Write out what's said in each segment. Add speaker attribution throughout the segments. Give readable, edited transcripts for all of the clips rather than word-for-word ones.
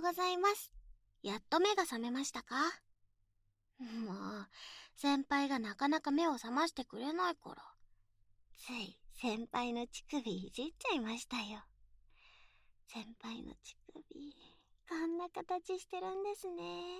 Speaker 1: ございます。やっと目が覚めましたか？もう、先輩がなかなか目を覚ましてくれないから、つい先輩の乳首いじっちゃいましたよ。先輩の乳首、こんな形してるんですね。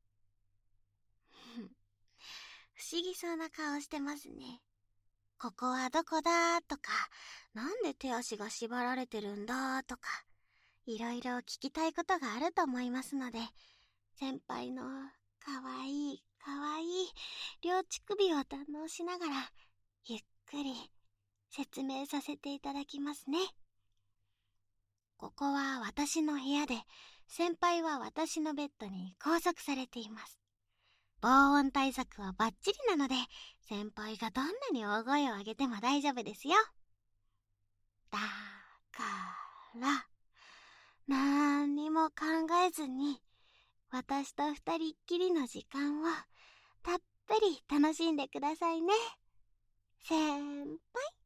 Speaker 1: 不思議そうな顔してますね。ここはどこだとか、なんで手足が縛られてるんだとか、いろいろ聞きたいことがあると思いますので、先輩のかわいいかわいい両乳首を堪能しながら、ゆっくり説明させていただきますね。ここは私の部屋で、先輩は私のベッドに拘束されています。防音対策はバッチリなので、先輩がどんなに大声を上げても大丈夫ですよ。だから何にも考えずに、私と二人っきりの時間をたっぷり楽しんでくださいね、先輩。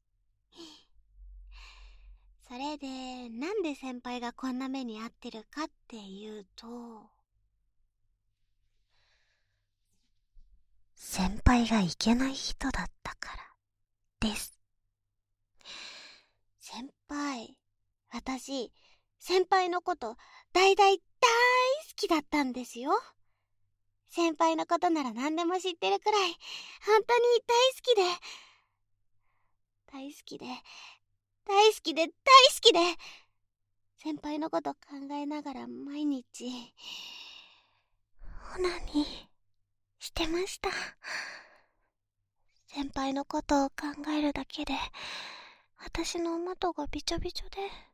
Speaker 1: それで、なんで先輩がこんな目に遭ってるかっていうと、先輩がいけない人だったからです。先輩、私、先輩のこと大好きだったんですよ。先輩のことなら何でも知ってるくらい、本当に大好きで、大好きで、大好きで、大好きで、先輩のこと考えながら毎日、オナニーしてました。先輩のことを考えるだけで、私の元がびちょびちょで、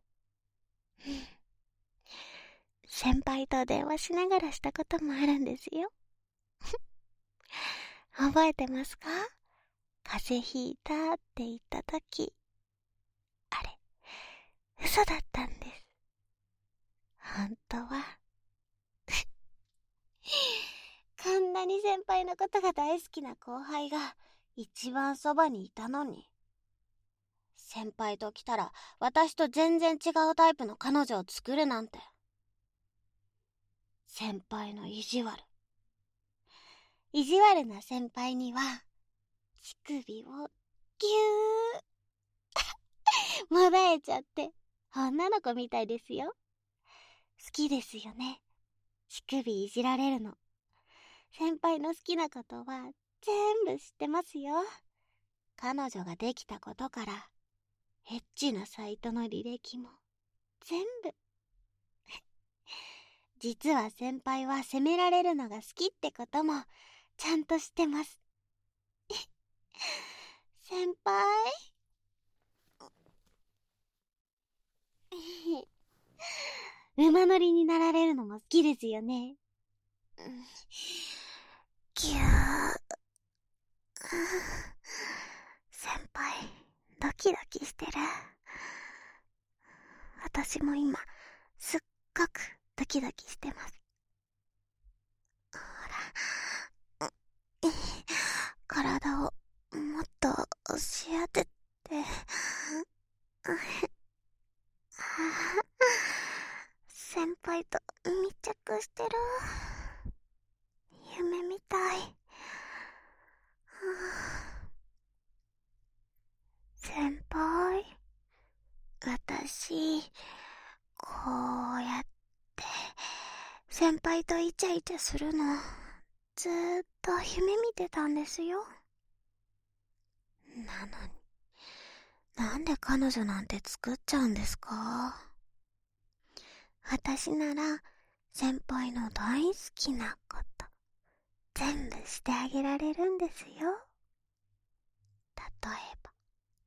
Speaker 1: 先輩と電話しながらしたこともあるんですよ。覚えてますか？風邪ひいたって言ったとき、あれ、嘘だったんです。本当は。こんなに先輩のことが大好きな後輩が一番そばにいたのに。先輩と来たら私と全然違うタイプの彼女を作るなんて。先輩の意地悪。意地悪な先輩には、乳首をぎゅーもだえちゃって、女の子みたいですよ。好きですよね、乳首いじられるの。先輩の好きなことは全部知ってますよ。彼女ができたことから、エッチなサイトの履歴も全部。実は先輩は責められるのが好きってこともちゃんと知ってます。先輩馬乗りになられるのも好きですよね。ぎゅー。先輩、ドキドキしてる。私も今、すっごくドキドキしてます。ほら、体をもっと押し当てて。先輩と密着してる。夢みたい。先輩、私、こうやって先輩とイチャイチャするのずーっと夢見てたんですよ。なのに、なんで彼女なんて作っちゃうんですか？私なら先輩の大好きなこと全部してあげられるんですよ。例えば、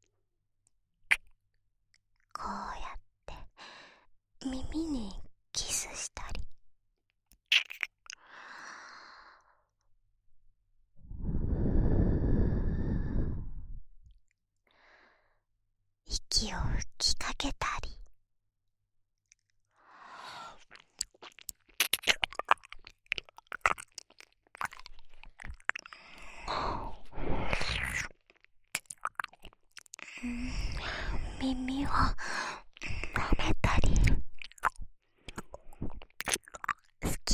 Speaker 1: こうやって耳にキスしたり、息を吹きかけたり、耳を舐めたり、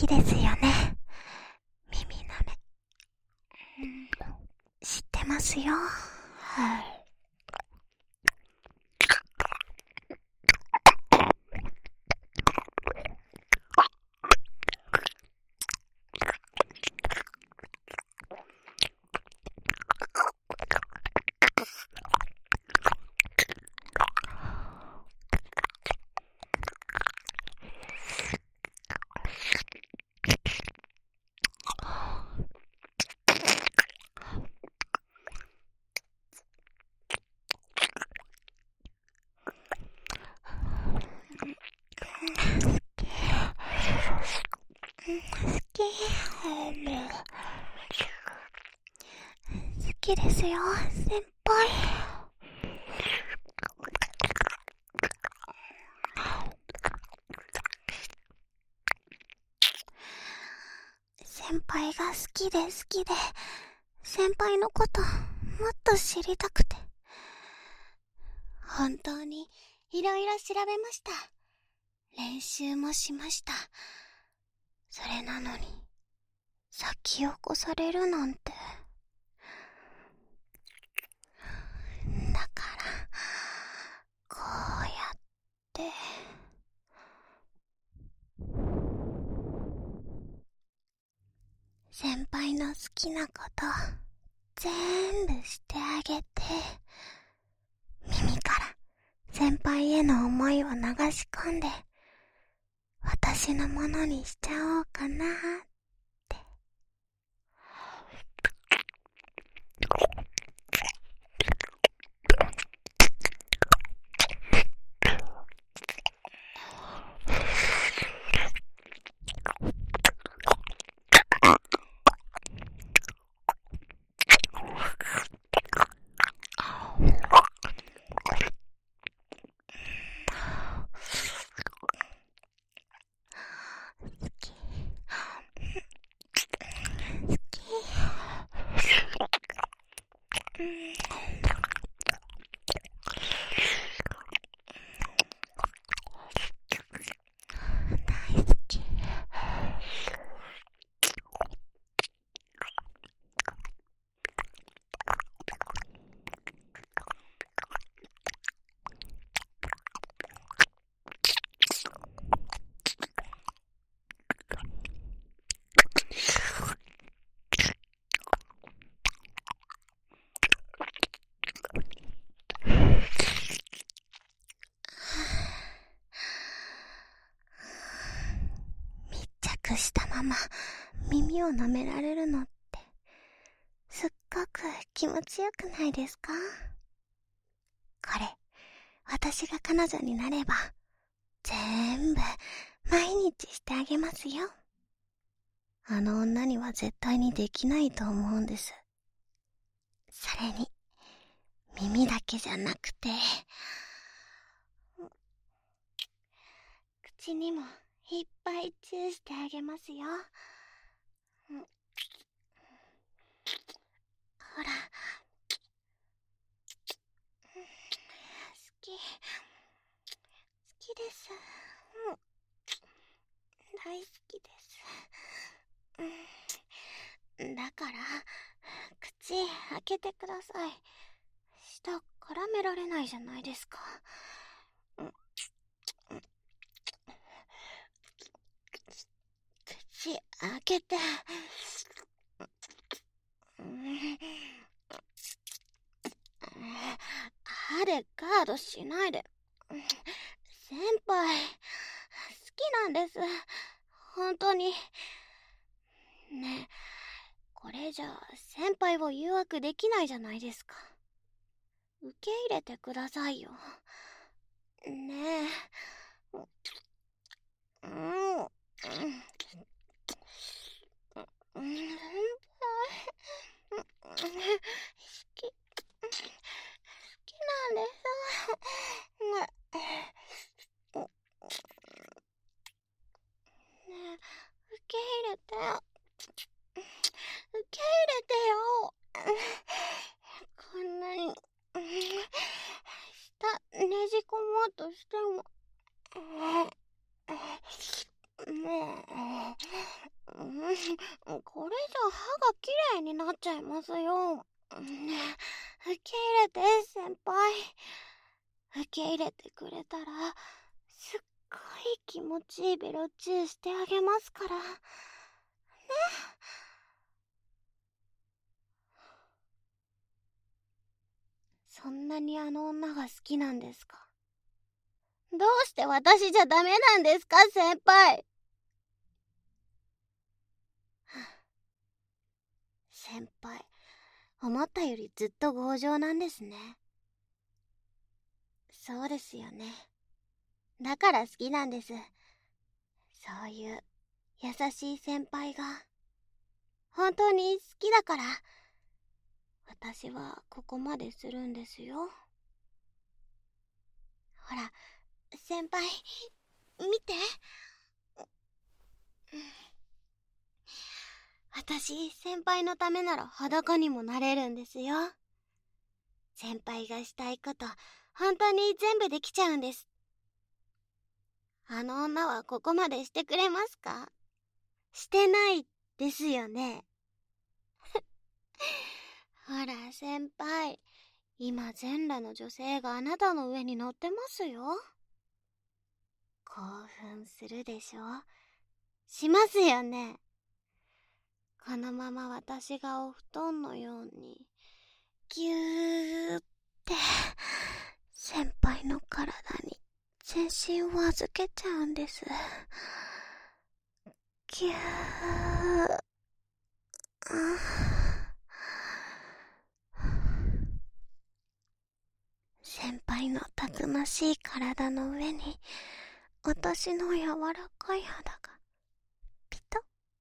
Speaker 1: きですよね。耳舐め。知ってますよ。好きですよ、先輩。先輩が好きで好きで、先輩のこともっと知りたくて、本当にいろいろ調べました。練習もしました。それなのに先を越されるなんて。だからこうやって先輩の好きなこと全部してあげて、耳から先輩への思いを流し込んで私のものにしちゃおうかなって。密着したまま耳を舐められるのってすっごく気持ちよくないですか？これ、私が彼女になれば全部毎日してあげますよ。あの女には絶対にできないと思うんです。それに耳だけじゃなくて口にもいっぱいチューしてあげますよ。ほら、好きです。大好きです。だから口開けてください。舌絡められないじゃないですか。口開けて。歯でガードしないで。先輩、好きなんです。本当に。ねえ、これじゃ先輩を誘惑できないじゃないですか。受け入れてくださいよ。ねえ。好きなんです。ねえ、受け入れて。受け入れてよ。こんなに下ねじ込もうとしてももうこれじゃ歯がきれいになっちゃいますよ。ねえ、受け入れて、先輩。受け入れてくれたら、すっごい気持ちいいベロチューしてあげますから。ね。そんなにあの女が好きなんですか？どうして私じゃダメなんですか、先輩。先輩、思ったよりずっと強情なんですね。そうですよね。だから好きなんです。そういう優しい先輩が。本当に好きだから、私はここまでするんですよ。ほら、先輩、見て。私、先輩のためなら裸にもなれるんですよ。先輩がしたいこと、本当に全部できちゃうんです。あの女はここまでしてくれますか？してないですよね。ほら、先輩。今全裸の女性があなたの上に乗ってますよ。興奮するでしょ？しますよね。このまま私がお布団のようにぎゅーって先輩の体に全身を預けちゃうんです。ぎゅー。先輩のたくましい体の上に私の柔らかい肌がピタッ。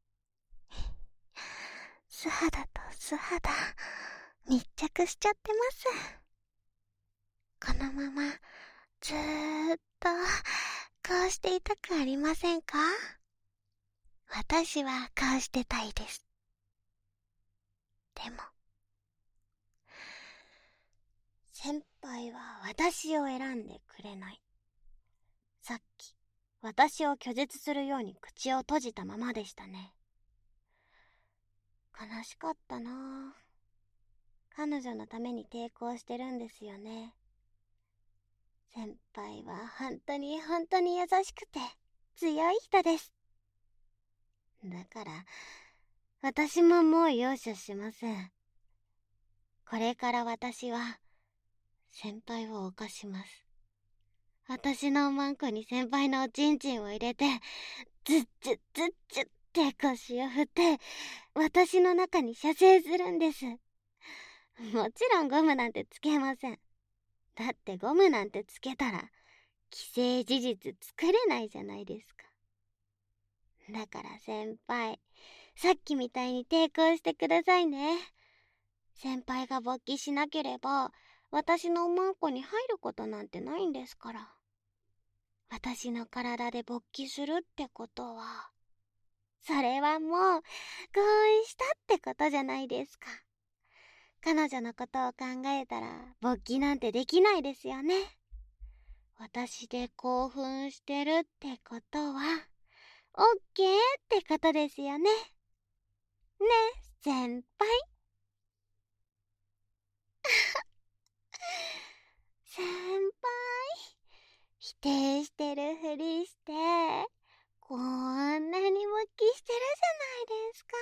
Speaker 1: 素肌と素肌密着しちゃってます。このままずーっとこうしていたくありませんか？私はこうしてたいです。でも先輩は私を選んでくれない。さっき私を拒絶するように口を閉じたままでしたね。悲しかったなぁ。彼女のために抵抗してるんですよね。先輩は本当に本当に優しくて強い人です。だから私ももう容赦しません。これから私は先輩を犯します。私のおまんこに先輩のおちんちんを入れて、ズッズッズッズッって腰を振って、私の中に射精するんです。もちろんゴムなんてつけません。だってゴムなんてつけたら、既成事実作れないじゃないですか。だから先輩、さっきみたいに抵抗してくださいね。先輩が勃起しなければ、私のおまんこに入ることなんてないんですから。私の体で勃起するってことは、それはもう合意したってことじゃないですか。彼女のことを考えたら勃起なんてできないですよね。私で興奮してるってことは、オッケーってことですよね。ね、先輩。先輩。否定してるふりして、こんなに勃起してるじゃないですか。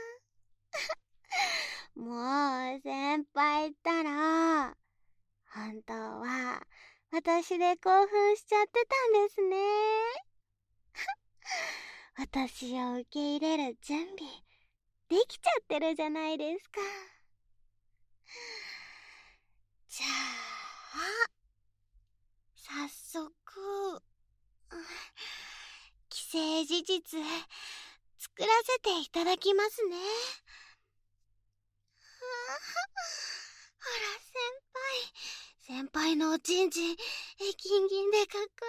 Speaker 1: もう先輩ったら、本当は私で興奮しちゃってたんですね。私を受け入れる準備できちゃってるじゃないですか。じゃあ早速、既成事実作らせていただきますね。ほら先輩のおちんちんギンギンでかっこいいです。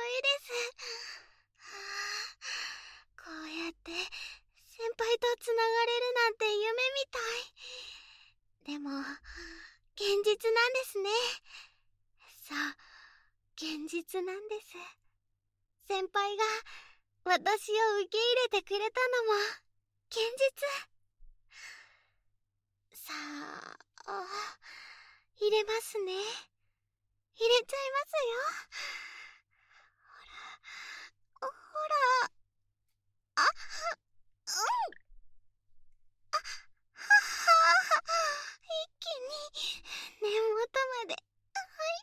Speaker 1: こうやって先輩とつながれるなんて夢みたい。でも現実なんですね。そう、現実なんです。先輩が私を受け入れてくれたのも現実。さあ、入れますね。入れちゃいますよ。ほら、あ、うん、一気に根元まで入った。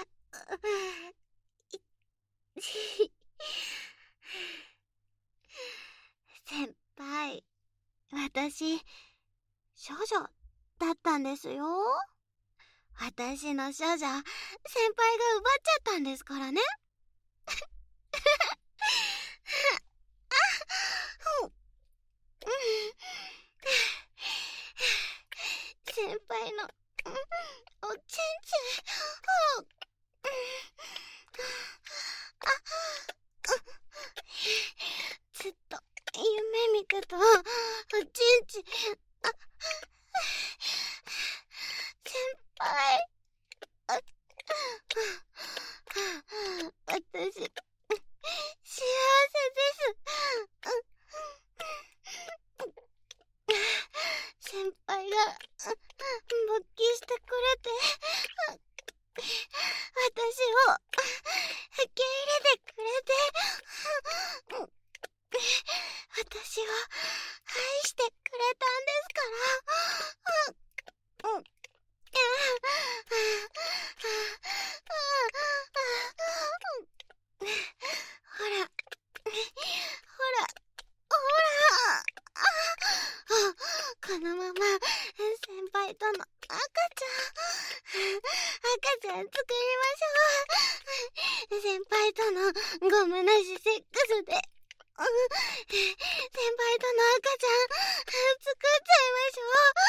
Speaker 1: 先輩、私、処女だったんですよ。私の処女、先輩が奪っちゃったんですからね。先輩のおちんちんずっと夢見てたおちんちん。先輩、私幸せです。先輩が勃起してくれて、私を受け入れてくれて、私を愛してくれたんですから。ほら、ほら、このまま先輩との赤ちゃん作りましょう。先輩とのゴムなしセックスで、先輩との赤ちゃん作っちゃいましょ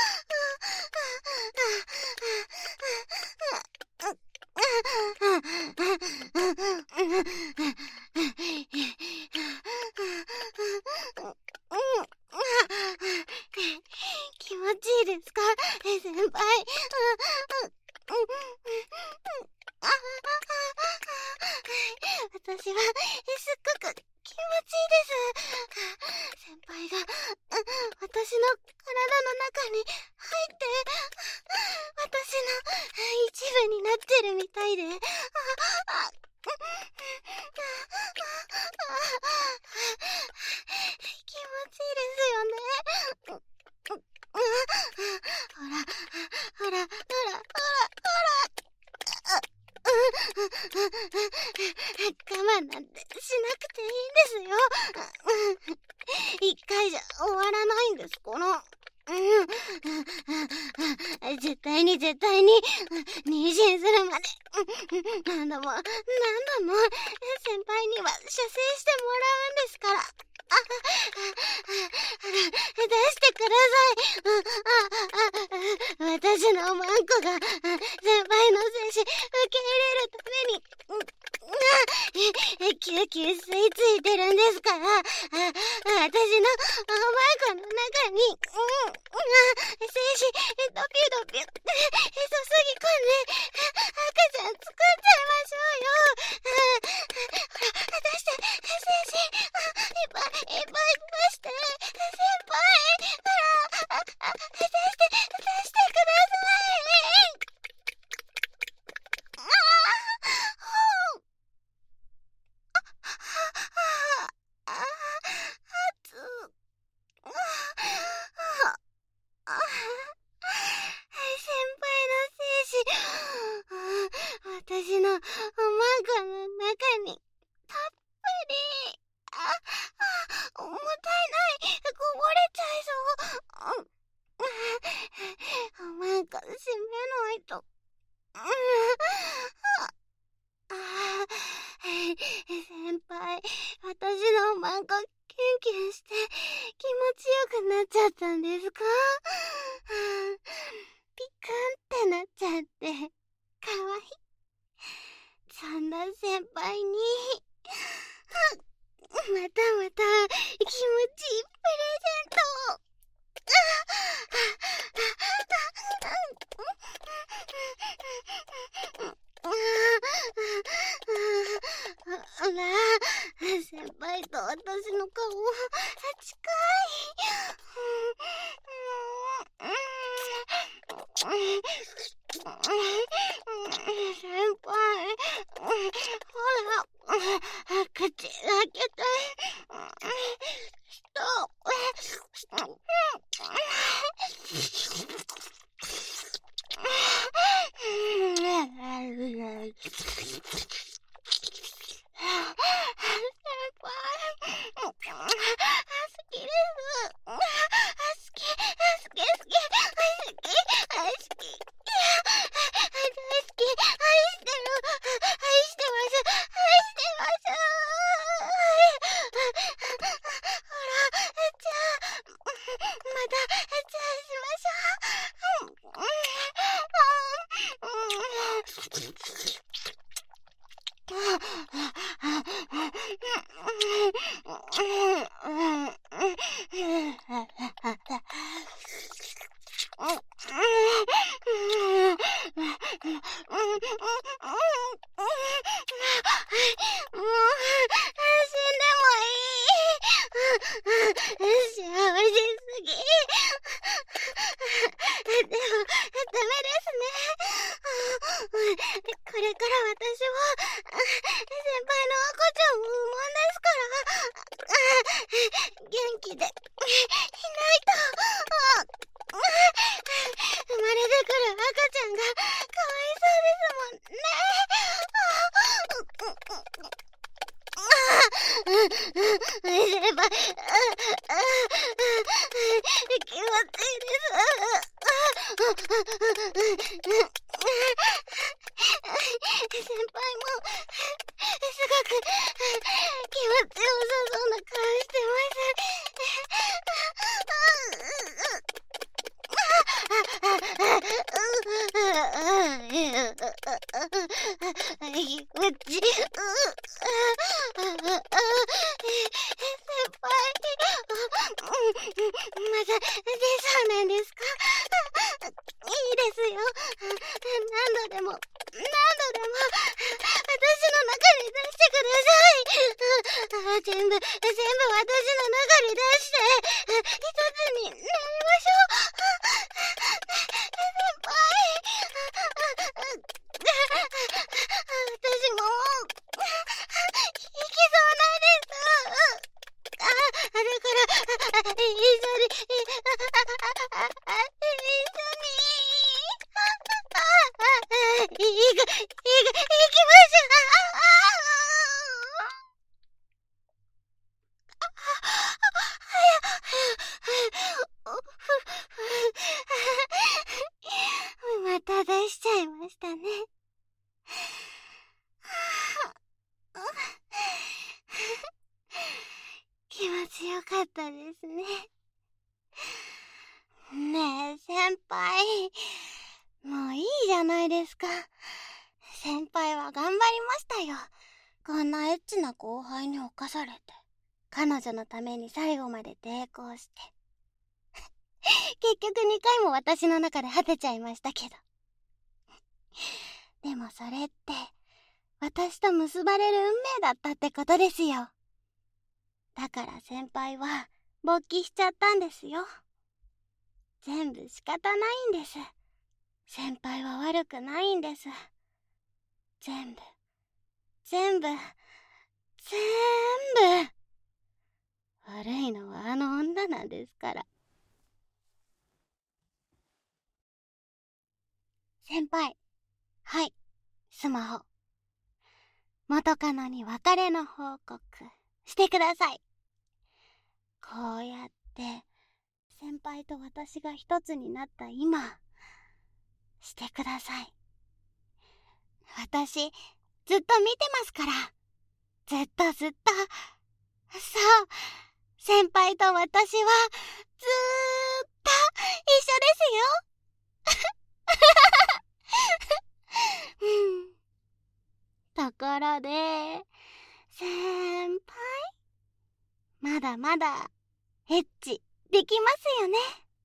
Speaker 1: 気持ちいいですか、先輩。私はすっごく気持ちいいです。先輩が私の体の中に入って私の一部になってるみたいで、気持ちいいですよね。ほら、ほら、ほら、ほら、ほら。我慢なんてしなくていいんですよ。一回じゃ終わらないんですから。絶対に妊娠するまで何度も先輩には射精してもらうんですから。出してください。私のマンコが先輩の精子受け入れるためにキューキュー吸い付いてるんですから。私のマンコの中に精子ドピュドピュ注ぎ込んで赤ちゃん作っちゃいましょうよ。ほら、出して精子いっぱいいっぱい出して先輩。ほら、出してください。先輩の精子、私のおまんこの中にたっぷり。もったいない。こぼれちゃいそう。おまんこ閉めないと。先輩、私のおまんこキュンキュンして気持ちよくなっちゃったんですか？ピクンってなっちゃってかわいい。そんな先輩にまた気持ちいいプレゼントを。ほら、先輩と私の顔近い。先輩、ほら、口開けて。また出しちゃいましたね。気持ちよかったですね。ねえ、先輩。もういいじゃないですか。先輩は頑張りましたよ。こんなエッチな後輩に侵されて。彼女のために最後まで抵抗して。結局2回も私の中で果てちゃいましたけど。でもそれって、私と結ばれる運命だったってことですよ。だから先輩は勃起しちゃったんですよ。全部仕方ないんです。先輩は悪くないんです。全部。悪いのはあの女なんですから。先輩。はい、スマホ。元カノに別れの報告してください。こうやって先輩と私が一つになった今、してください。私、ずっと見てますから。ずっと。そう、先輩と私はずーっと一緒ですよ。ところで、先輩、まだまだエッチできますよね。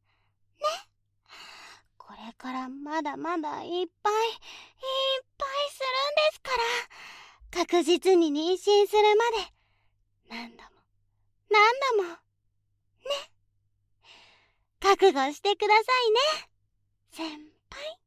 Speaker 1: これからまだまだいっぱいするんですから。確実に妊娠するまで何度も覚悟してくださいね、先輩。